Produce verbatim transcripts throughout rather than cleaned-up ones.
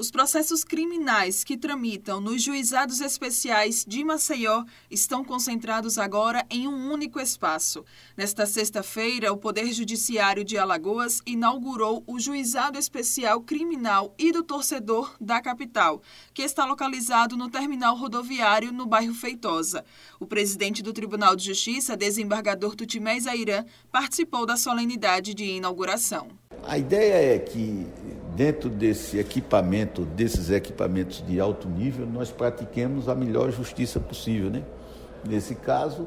Os processos criminais que tramitam nos juizados especiais de Maceió estão concentrados agora em um único espaço. Nesta sexta-feira, o Poder Judiciário de Alagoas inaugurou o Juizado Especial Criminal e do Torcedor da capital, que está localizado no terminal rodoviário no bairro Feitosa. O presidente do Tribunal de Justiça, desembargador Tutimés Airã, participou da solenidade de inauguração. A ideia é que, dentro desse equipamento, desses equipamentos de alto nível, nós pratiquemos a melhor justiça possível, né? Nesse caso,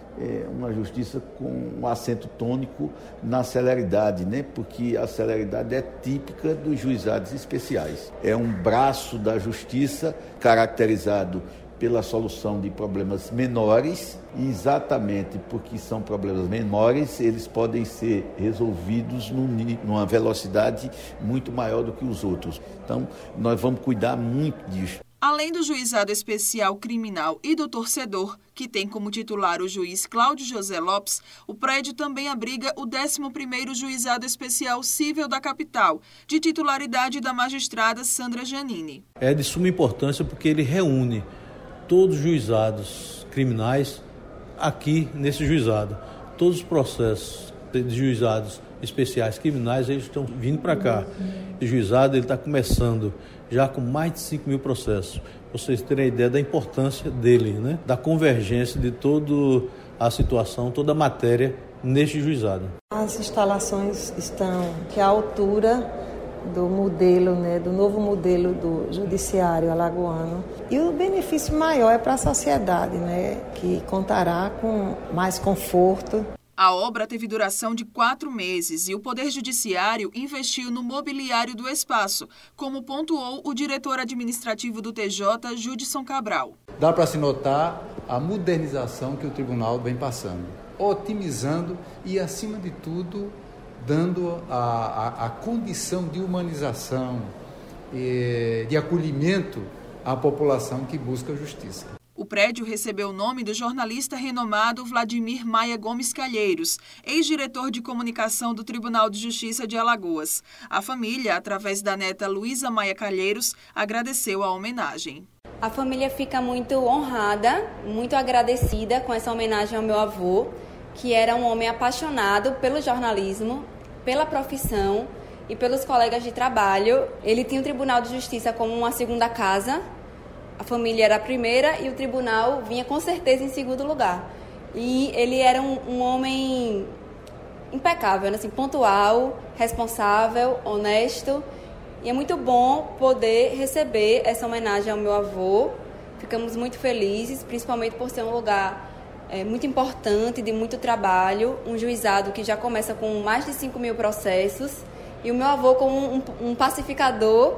é uma justiça com um acento tônico na celeridade, né? Porque a celeridade é típica dos juizados especiais. É um braço da justiça caracterizado pela solução de problemas menores, e exatamente porque são problemas menores, eles podem ser resolvidos num, numa velocidade muito maior do que os outros. Então, nós vamos cuidar muito disso. Além do Juizado Especial Criminal e do Torcedor, que tem como titular o juiz Cláudio José Lopes, o prédio também abriga o décimo primeiro Juizado Especial Cível da capital, de titularidade da magistrada Sandra Giannini. É de suma importância porque ele reúne todos os juizados criminais aqui nesse juizado. Todos os processos de juizados especiais criminais, eles estão vindo para cá. O juizado está começando já com mais de cinco mil processos. Vocês terem a ideia da importância dele, né? Da convergência de toda a situação, toda a matéria neste juizado. As instalações estão que à altura do modelo, né, do novo modelo do judiciário alagoano. E o benefício maior é para a sociedade, né, que contará com mais conforto. A obra teve duração de quatro meses e o Poder Judiciário investiu no mobiliário do espaço, como pontuou o diretor administrativo do T J, Judson Cabral. Dá para se notar a modernização que o tribunal vem passando, otimizando e, acima de tudo, dando a, a, a condição de humanização e de acolhimento à população que busca justiça. O prédio recebeu o nome do jornalista renomado Vladimir Maia Gomes Calheiros, ex-diretor de comunicação do Tribunal de Justiça de Alagoas. A família, através da neta Luísa Maia Calheiros, agradeceu a homenagem. A família fica muito honrada, muito agradecida com essa homenagem ao meu avô, que era um homem apaixonado pelo jornalismo, pela profissão e pelos colegas de trabalho. Ele tinha o Tribunal de Justiça como uma segunda casa. A família era a primeira e o tribunal vinha com certeza em segundo lugar. E ele era um, um homem impecável, assim, pontual, responsável, honesto. E é muito bom poder receber essa homenagem ao meu avô. Ficamos muito felizes, principalmente por ser um lugar é, muito importante, de muito trabalho. Um juizado que já começa com mais de cinco mil processos. E o meu avô, como um, um pacificador,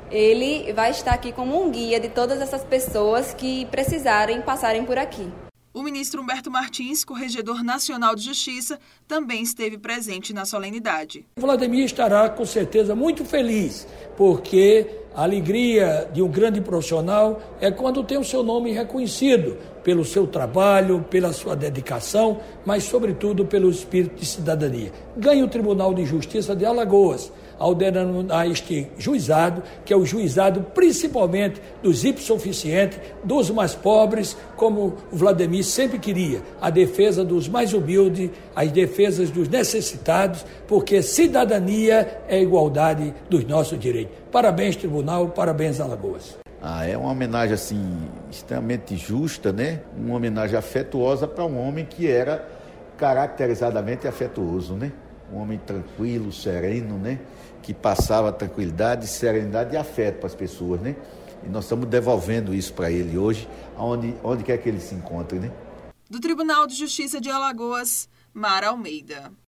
ele vai estar aqui como um guia de todas essas pessoas que precisarem passarem por aqui. O ministro Humberto Martins, corregedor nacional de justiça, também esteve presente na solenidade. O Vladimir estará com certeza muito feliz, porque a alegria de um grande profissional é quando tem o seu nome reconhecido pelo seu trabalho, pela sua dedicação, mas sobretudo pelo espírito de cidadania. Ganha o Tribunal de Justiça de Alagoas ao denominar este juizado, que é o juizado principalmente dos hipossuficientes, dos mais pobres, como o Vladimir sempre queria, a defesa dos mais humildes, as defesas dos necessitados, porque cidadania é a igualdade dos nossos direitos. Parabéns, Tribunal, parabéns, Alagoas. Ah, é uma homenagem assim, extremamente justa, né? Uma homenagem afetuosa para um homem que era caracterizadamente afetuoso, né? Um homem tranquilo, sereno, né? Que passava tranquilidade, serenidade e afeto para as pessoas, né? E nós estamos devolvendo isso para ele hoje, onde, onde quer que ele se encontre, né? Do Tribunal de Justiça de Alagoas, Mara Almeida.